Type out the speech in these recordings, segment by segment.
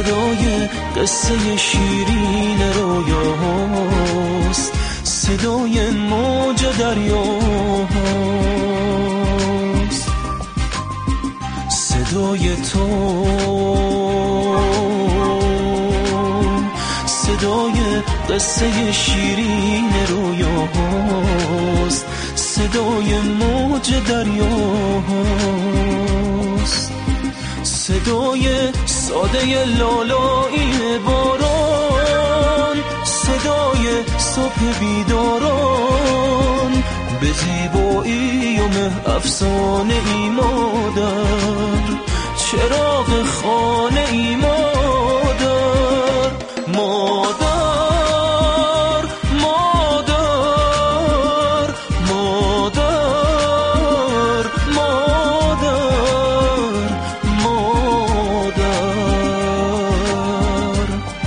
صدای قصه شیرین رویاست، صدای موج دریاست، صدای تو، صدای قصه شیرین رویاست، صدای موج دریاست، صدای ساده لالایی باران، صدای صبح بیداران، به زیبایی و مه افسانه ای مادر، چراغ خانه ای مادر، مادر، مادر، مادر، مادر، مادر.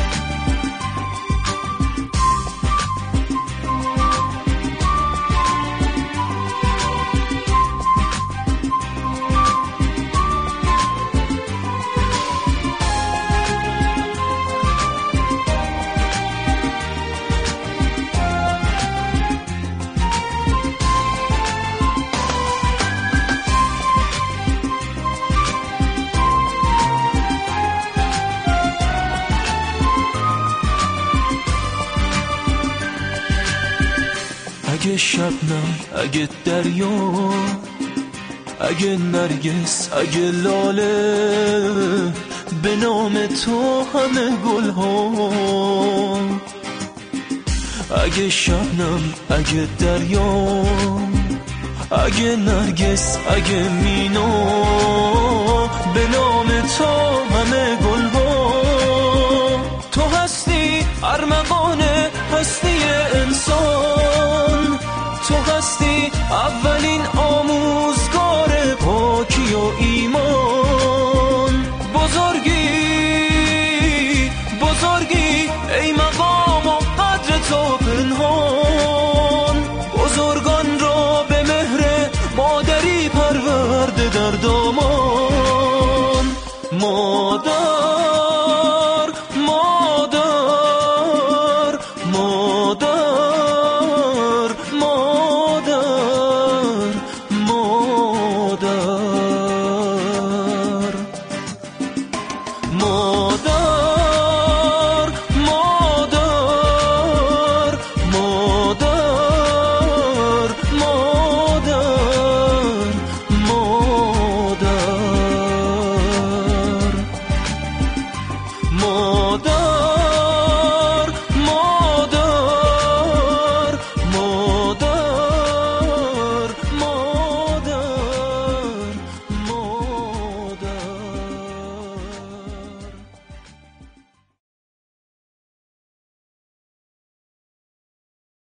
اگه شبنم، اگه دریا، اگه نرگس، اگه لاله، به نام تو همه گل ها. اگه شبنم، اگه دریا، اگه نرگس، اگه مینا، به نام تو همه گل ها. تو هستی ارمن